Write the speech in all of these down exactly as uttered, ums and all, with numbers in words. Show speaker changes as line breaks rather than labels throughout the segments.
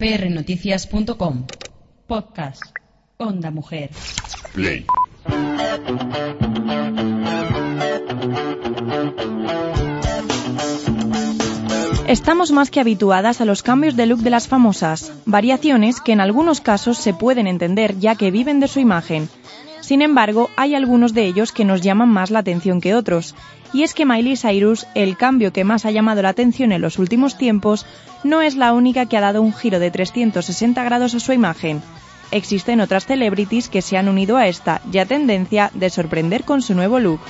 p r noticias punto com. Podcast. Onda Mujer.
Play.
Estamos más que habituadas a los cambios de look de las famosas, variaciones que en algunos casos se pueden entender ya que viven de su imagen. Sin embargo, hay algunos de ellos que nos llaman más la atención que otros, y es que Miley Cyrus, el cambio que más ha llamado la atención en los últimos tiempos, no es la única que ha dado un giro de trescientos sesenta grados a su imagen. Existen otras celebrities que se han unido a esta ya tendencia de sorprender con su nuevo look.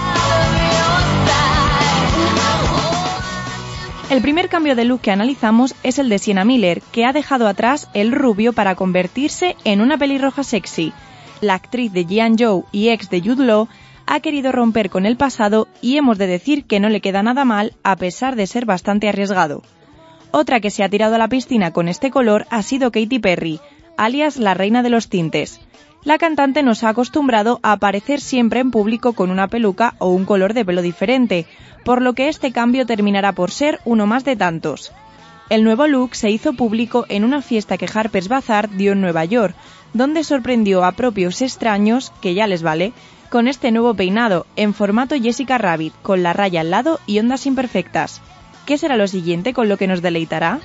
El primer cambio de look que analizamos es el de Sienna Miller, que ha dejado atrás el rubio para convertirse en una pelirroja sexy. La actriz de G and Joe y ex de Jude Law ha querido romper con el pasado y hemos de decir que no le queda nada mal a pesar de ser bastante arriesgado. Otra que se ha tirado a la piscina con este color ha sido Katy Perry, alias la reina de los tintes. La cantante nos ha acostumbrado a aparecer siempre en público con una peluca o un color de pelo diferente, por lo que este cambio terminará por ser uno más de tantos. El nuevo look se hizo público en una fiesta que Harper's Bazaar dio en Nueva York, donde sorprendió a propios extraños, que ya les vale, con este nuevo peinado en formato Jessica Rabbit, con la raya al lado y ondas imperfectas. ¿Qué será lo siguiente con lo que nos deleitará?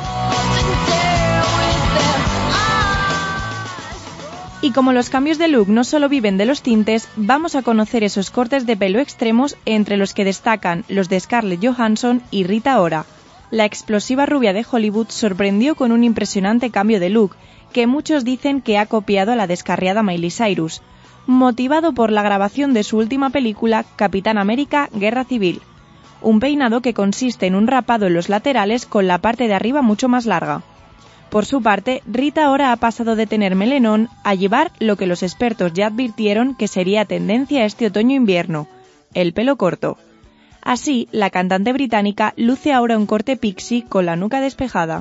Y como los cambios de look no solo viven de los tintes, vamos a conocer esos cortes de pelo extremos entre los que destacan los de Scarlett Johansson y Rita Ora. La explosiva rubia de Hollywood sorprendió con un impresionante cambio de look, que muchos dicen que ha copiado a la descarriada Miley Cyrus, motivado por la grabación de su última película, Capitán América, Guerra Civil. Un peinado que consiste en un rapado en los laterales con la parte de arriba mucho más larga. Por su parte, Rita ahora ha pasado de tener melenón a llevar lo que los expertos ya advirtieron que sería tendencia este otoño-invierno, el pelo corto. Así, la cantante británica luce ahora un corte pixie con la nuca despejada.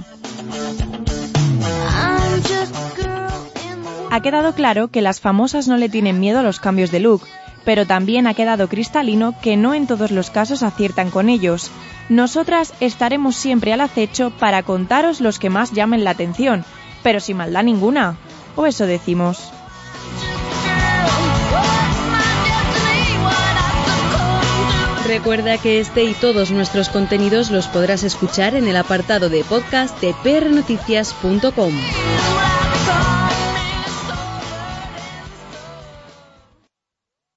Ha quedado claro que las famosas no le tienen miedo a los cambios de look, pero también ha quedado cristalino que no en todos los casos aciertan con ellos. Nosotras estaremos siempre al acecho para contaros los que más llamen la atención, pero sin maldad ninguna, o eso decimos.
Recuerda que este y todos nuestros contenidos los podrás escuchar en el apartado de podcast de p r noticias punto com.